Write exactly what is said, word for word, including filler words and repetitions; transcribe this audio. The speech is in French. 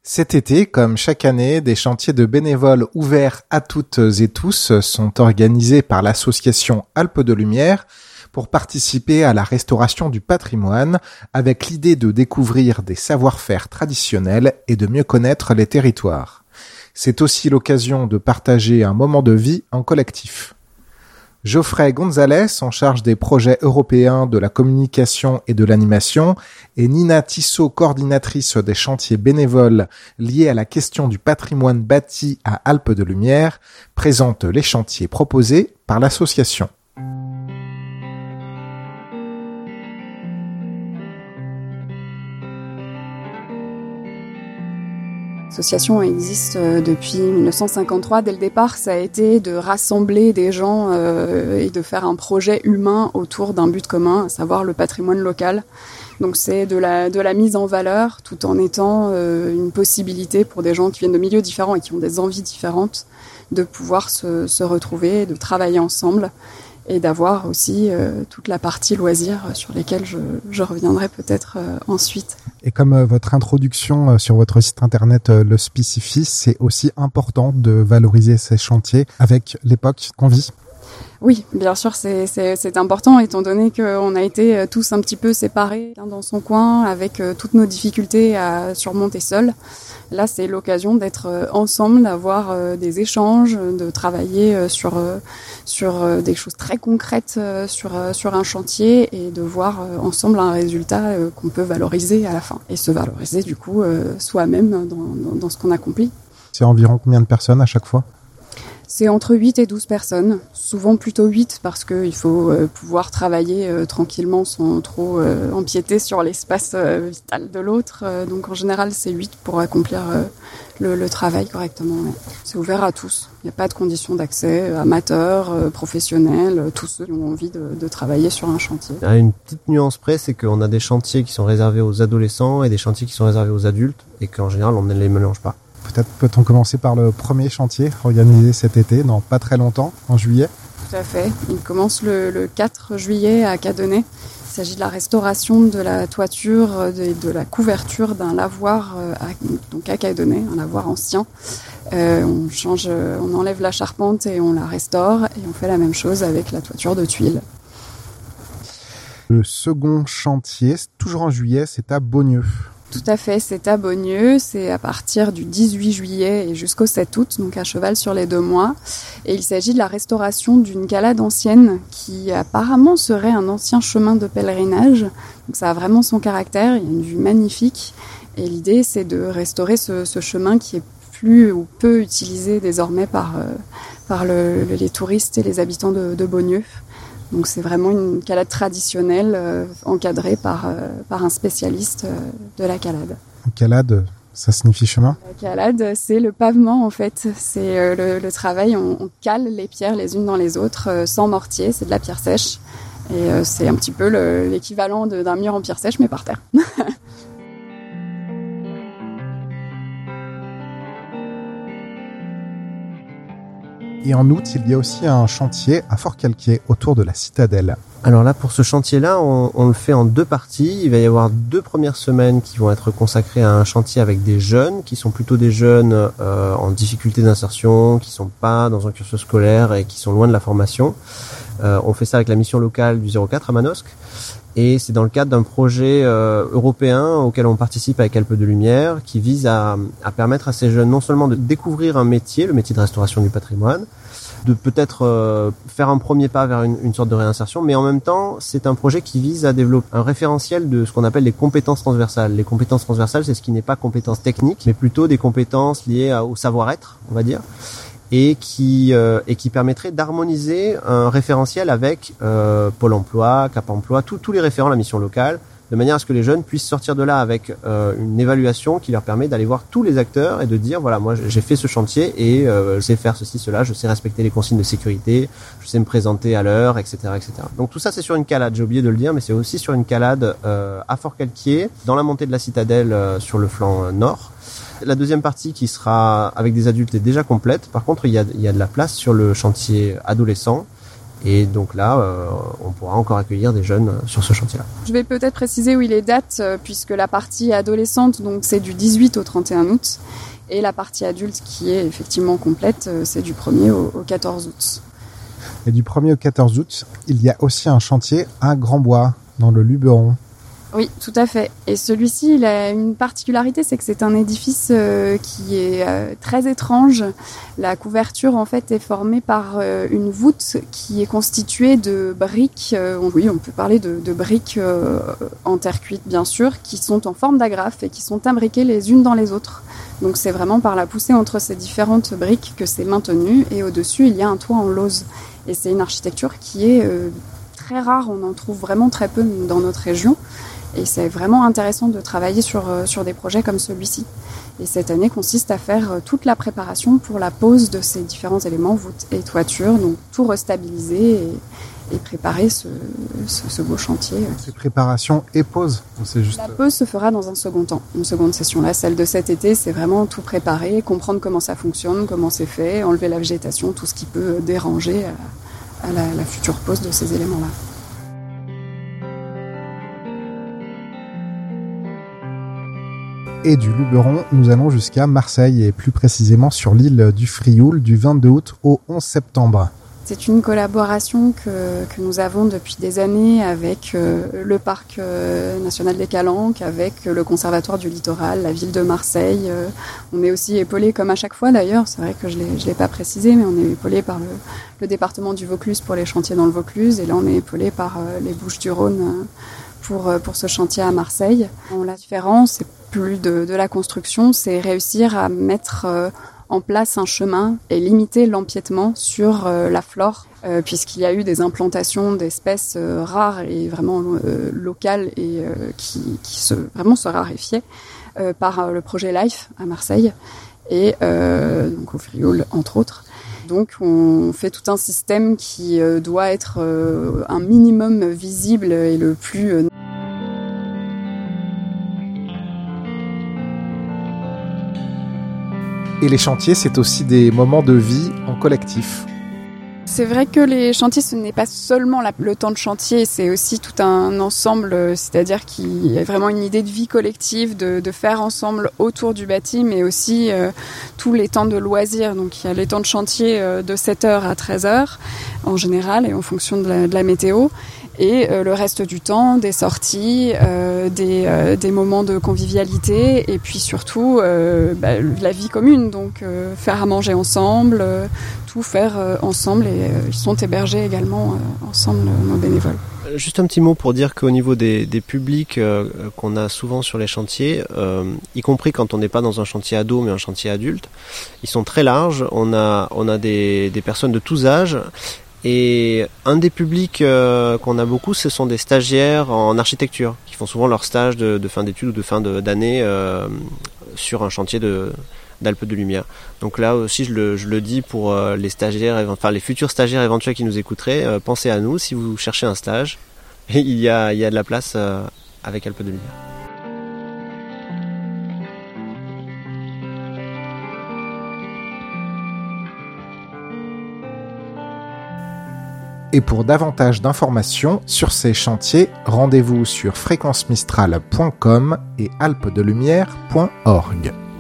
Cet été, comme chaque année, des chantiers de bénévoles ouverts à toutes et tous sont organisés par l'association Alpes de Lumière pour participer à la restauration du patrimoine avec l'idée de découvrir des savoir-faire traditionnels et de mieux connaître les territoires. C'est aussi l'occasion de partager un moment de vie en collectif. Geoffrey Gonzalez, en charge des projets européens de la communication et de l'animation, et Nina Tissot, coordinatrice des chantiers bénévoles liés à la question du patrimoine bâti à Alpes de Lumière, présentent les chantiers proposés par l'association. L'association existe depuis dix-neuf cent cinquante-trois. Dès le départ, ça a été de rassembler des gens euh, et de faire un projet humain autour d'un but commun, à savoir le patrimoine local. Donc c'est de la, de la mise en valeur tout en étant euh, une possibilité pour des gens qui viennent de milieux différents et qui ont des envies différentes de pouvoir se, se retrouver, de travailler ensemble et d'avoir aussi euh, toute la partie loisirs sur lesquelles je, je reviendrai peut-être euh, ensuite. Et comme euh, votre introduction euh, sur votre site internet euh, le spécifie, c'est aussi important de valoriser ces chantiers avec l'époque qu'on vit. Oui, bien sûr, c'est, c'est, c'est important étant donné qu'on a été tous un petit peu séparés dans son coin avec toutes nos difficultés à surmonter seuls. Là, c'est l'occasion d'être ensemble, d'avoir des échanges, de travailler sur, sur des choses très concrètes sur, sur un chantier et de voir ensemble un résultat qu'on peut valoriser à la fin. Et se valoriser du coup soi-même dans, dans, dans ce qu'on accomplit. C'est environ combien de personnes à chaque fois ? C'est entre huit et douze personnes, souvent plutôt huit parce qu'il faut euh, pouvoir travailler euh, tranquillement sans trop euh, empiéter sur l'espace euh, vital de l'autre. Euh, donc en général, c'est huit pour accomplir euh, le, le travail correctement. Ouais. C'est ouvert à tous. Il n'y a pas de conditions d'accès, euh, amateurs, euh, professionnels, euh, tous ceux qui ont envie de, de travailler sur un chantier. À une petite nuance près, c'est qu'on a des chantiers qui sont réservés aux adolescents et des chantiers qui sont réservés aux adultes et qu'en général, on ne les mélange pas. Peut-être peut-on commencer par le premier chantier organisé cet été, dans pas très longtemps, en juillet. Tout à fait. Il commence le, le quatre juillet à Cadonnet. Il s'agit de la restauration de la toiture et de, de la couverture d'un lavoir à, donc à Cadonnet, un lavoir ancien. Euh, on change, on enlève la charpente et on la restaure et on fait la même chose avec la toiture de tuiles. Le second chantier, toujours en juillet, c'est à Beaugneux. Tout à fait, c'est à Beaugneux, c'est à partir du dix-huit juillet et jusqu'au sept août, donc à cheval sur les deux mois. Et il s'agit de la restauration d'une calade ancienne qui apparemment serait un ancien chemin de pèlerinage. Donc ça a vraiment son caractère, il y a une vue magnifique. Et l'idée, c'est de restaurer ce, ce chemin qui est plus ou peu utilisé désormais par, euh, par le, les touristes et les habitants de, de Beaugneux. Donc c'est vraiment une calade traditionnelle euh, encadrée par, euh, par un spécialiste euh, de la calade. Calade, ça signifie chemin ? La calade, c'est le pavement en fait. C'est euh, le, le travail, on, on cale les pierres les unes dans les autres euh, sans mortier, c'est de la pierre sèche. Et euh, c'est un petit peu le, l'équivalent de, d'un mur en pierre sèche mais par terre. Et en août, il y a aussi un chantier à Forcalquier, autour de la citadelle. Alors là, pour ce chantier-là, on, on le fait en deux parties. Il va y avoir deux premières semaines qui vont être consacrées à un chantier avec des jeunes, qui sont plutôt des jeunes euh, en difficulté d'insertion, qui sont pas dans un cursus scolaire et qui sont loin de la formation. Euh, on fait ça avec la mission locale du zéro quatre à Manosque. Et c'est dans le cadre d'un projet euh, européen auquel on participe avec Alpes de Lumière, qui vise à, à permettre à ces jeunes non seulement de découvrir un métier, le métier de restauration du patrimoine, de peut-être euh, faire un premier pas vers une, une sorte de réinsertion, mais en même temps, c'est un projet qui vise à développer un référentiel de ce qu'on appelle les compétences transversales. Les compétences transversales, c'est ce qui n'est pas compétences techniques, mais plutôt des compétences liées à, au savoir-être, on va dire, et qui euh, et qui permettrait d'harmoniser un référentiel avec euh, Pôle Emploi, Cap Emploi, tous tous les référents, la mission locale, de manière à ce que les jeunes puissent sortir de là avec euh, une évaluation qui leur permet d'aller voir tous les acteurs et de dire voilà, moi j'ai fait ce chantier et euh, je sais faire ceci, cela, je sais respecter les consignes de sécurité, je sais me présenter à l'heure, et cetera, et cetera. Donc tout ça c'est sur une calade, j'ai oublié de le dire, mais c'est aussi sur une calade euh, à Forcalquier, dans la montée de la citadelle euh, sur le flanc euh, nord. La deuxième partie qui sera avec des adultes est déjà complète. Par contre, il y a, il y a de la place sur le chantier adolescent Et donc là, euh, on pourra encore accueillir des jeunes sur ce chantier-là. Je vais peut-être préciser, oui, les dates, euh, puisque la partie adolescente, donc c'est du dix-huit au trente et un août, et la partie adulte, qui est effectivement complète, euh, c'est du premier au, au quatorze août. Et du premier au quatorze août, il y a aussi un chantier à Grand-Bois, dans le Luberon. Oui, tout à fait. Et celui-ci, il a une particularité, c'est que c'est un édifice euh, qui est euh, très étrange. La couverture, en fait, est formée par euh, une voûte qui est constituée de briques. Euh, oui, on peut parler de, de briques euh, en terre cuite, bien sûr, qui sont en forme d'agrafe et qui sont imbriquées les unes dans les autres. Donc c'est vraiment par la poussée entre ces différentes briques que c'est maintenu. Et au-dessus, il y a un toit en lauze. Et c'est une architecture qui est euh, très rare. On en trouve vraiment très peu dans notre région. Et c'est vraiment intéressant de travailler sur, sur des projets comme celui-ci. Et cette année consiste à faire toute la préparation pour la pose de ces différents éléments, voûte et toiture, donc tout restabiliser et, et préparer ce, ce, ce beau chantier. C'est préparation et pose ou c'est juste... La pose se fera dans un second temps, une seconde session. Là, celle de cet été, c'est vraiment tout préparer, comprendre comment ça fonctionne, comment c'est fait, enlever la végétation, tout ce qui peut déranger à, à la, la future pose de ces éléments-là. Et du Luberon, nous allons jusqu'à Marseille et plus précisément sur l'île du Frioul du vingt-deux août au onze septembre. C'est une collaboration que, que nous avons depuis des années avec euh, le Parc euh, national des Calanques, avec le Conservatoire du Littoral, la ville de Marseille. Euh, on est aussi épaulé, comme à chaque fois d'ailleurs, c'est vrai que je ne l'ai pas précisé, mais on est épaulé par le, le département du Vaucluse pour les chantiers dans le Vaucluse, et là on est épaulé par euh, les Bouches-du-Rhône euh, pour, euh, pour ce chantier à Marseille. Bon, la différence, c'est plus de, de la construction, c'est réussir à mettre euh, en place un chemin et limiter l'empiètement sur euh, la flore, euh, puisqu'il y a eu des implantations d'espèces euh, rares et vraiment euh, locales et euh, qui, qui se, vraiment se raréfiaient euh, par euh, le projet LIFE à Marseille et euh, donc au Frioul entre autres. Donc on fait tout un système qui euh, doit être euh, un minimum visible et le plus... Euh, Et les chantiers, c'est aussi des moments de vie en collectif. C'est vrai que les chantiers, ce n'est pas seulement la, le temps de chantier, c'est aussi tout un ensemble, c'est-à-dire qu'il y a vraiment une idée de vie collective, de, de faire ensemble autour du bâti, mais aussi euh, tous les temps de loisirs. Donc il y a les temps de chantier euh, de sept heures à treize heures en général et en fonction de la, de la météo. Et euh, le reste du temps, des sorties, euh, des, euh, des moments de convivialité et puis surtout euh, bah, la vie commune, donc euh, faire à manger ensemble, euh, tout faire euh, ensemble et euh, ils sont hébergés également euh, ensemble, nos bénévoles. Juste un petit mot pour dire qu'au niveau des, des publics euh, qu'on a souvent sur les chantiers, euh, y compris quand on n'est pas dans un chantier ado mais un chantier adulte, ils sont très larges, on a, on a des, des personnes de tous âges. Et un des publics euh, qu'on a beaucoup, ce sont des stagiaires en architecture, qui font souvent leur stage de, de fin d'études ou de fin de, d'année euh, sur un chantier de, d'Alpes de Lumière. Donc là aussi, je le, je le dis pour euh, les stagiaires, enfin les futurs stagiaires éventuels qui nous écouteraient, euh, pensez à nous si vous cherchez un stage. Et il y a, il y a de la place euh, avec Alpes de Lumière. Et pour davantage d'informations sur ces chantiers, rendez-vous sur fréquence mistral point com et alpes de lumière point org.